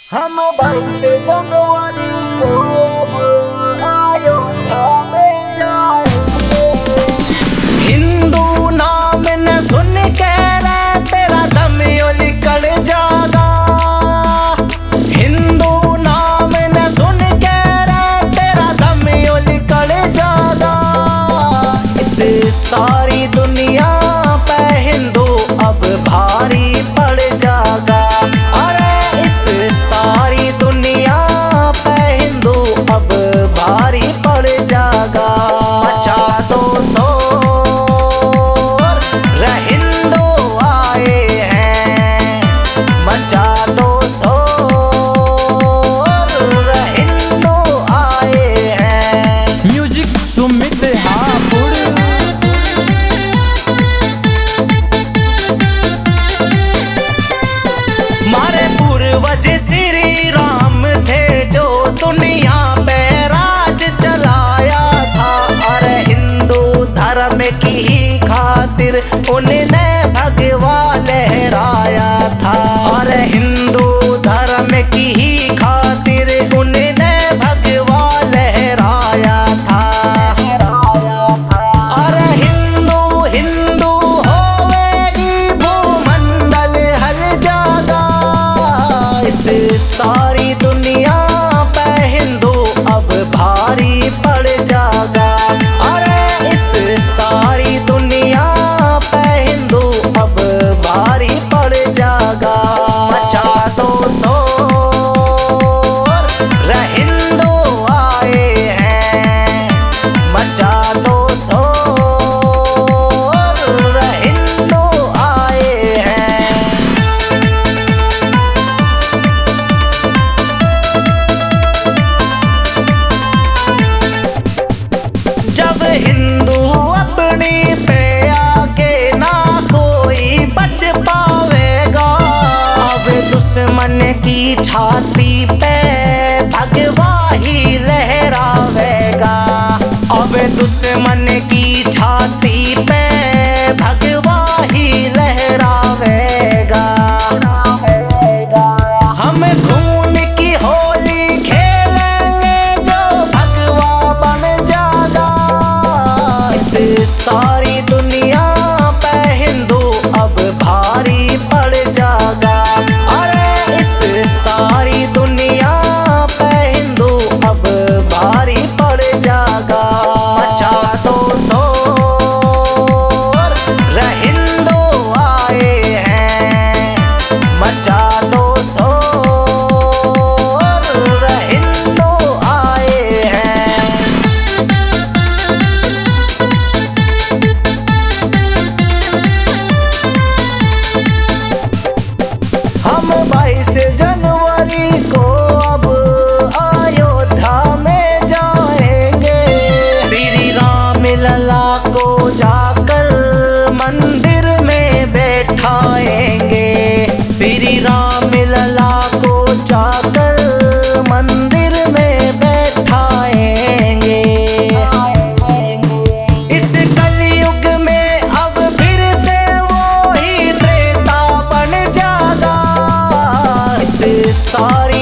हम 22 जनवरी को अयोध्या में जाएंगे। हिंदू नाम न सुन के रे तेरा दम यो निकल जागा। हिंदू नाम न सुन के रे तेरा दम यो निकल जागा। इस सारी दुनिया पे हिंदू अब भारी पड़ जागा। अरे इस सारी दुनिया पे हिंदू अब भारी पड़ जागा। मचा दो शोर रे हिंदू आए हैं। मचा दो शोर रे हिंदू आए हैं। म्यूजिक सुमित हापुड़। मारे पूर्वज श्री राम थे जो दुनिया पे राज चलाया था। अरे हिंदू धर्म की खातिर उन्होंने भगवा लहराया था। अरे हिंदू धर्म की खातिर उन्होंने भगवा लहराया था। अरे हिंदू हिंदू होवेगी भूमंडल हर जगह। इस सारी दुनिया पे हिंदू अब भारी पड़ जागा। अरे इस सारी दुनिया पे हिंदू अब भारी पड़ जागा। मचा दो शोर रे हिंदू आए हैं। मचा दो शोर रे हिंदू आए हैं। जब हिंदू अपनी पे आके ना कोई बच पावेगा। अब दुश्मन की छाती पे भगवा ही लहरावेगा। अब दुश्मन की छाती पे भगवा ही लहरावेगा। हम खून की होली खेलेंगे जो भगवा बन जागा। इस सारी दुनिया पे हिंदू अब भारी पड़ जागा। अरे इस सारी दुनिया पे हिंदू अब भारी पड़ जागा। मचा दो शोर रे हिंदू आए हैं। मचा दो शोर रे हिंदू आए हैं। हम 22 जनवरी को अब अयोध्या में जाएंगे। श्री राम लला को जाकर मंदिर में बैठाएंगे। श्री राम लला को जाकर मंदिर में बैठाएंगे। इस कलयुग में अब फिर से वो ही त्रेता बन जागा। इस सारी